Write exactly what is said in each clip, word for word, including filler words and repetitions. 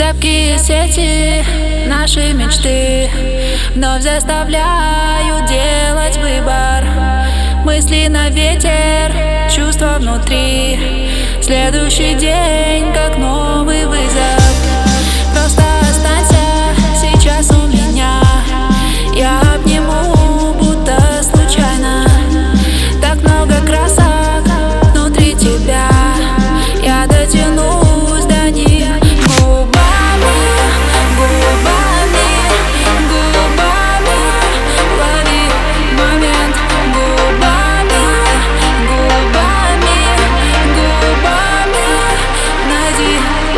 Цепкие сети, наши мечты вновь заставляют делать выбор. Мысли на ветер, чувства внутри. Следующий день, как новый вызов. Просто останься сейчас у меня. Я обниму, будто случайно. Так много красок внутри тебя. Я дотянусь до них губами, губами, губами. Лови момент губами, губами, губами. Найди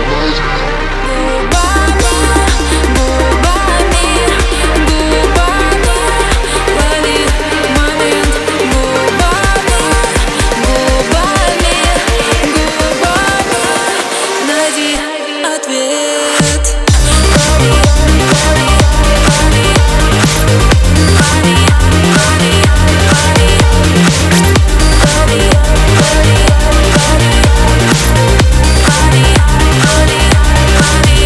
губами, губами, губами. Лови момент губами, губами, губами. Найди ответ. Лови, лови, лови, лови, лови, лови, лови, лови, лови, лови, лови, лови, лови.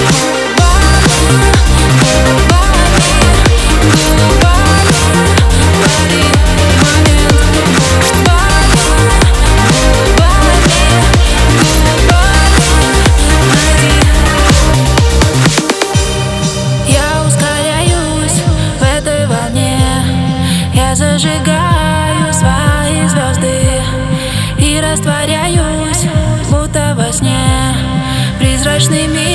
Губами, губами, губами. Лови момент губами, губами, губами. Найди. Я ускоряюсь в этой волне. Я зажигаю свои звезды и растворяюсь, будто во сне. Призрачный мир.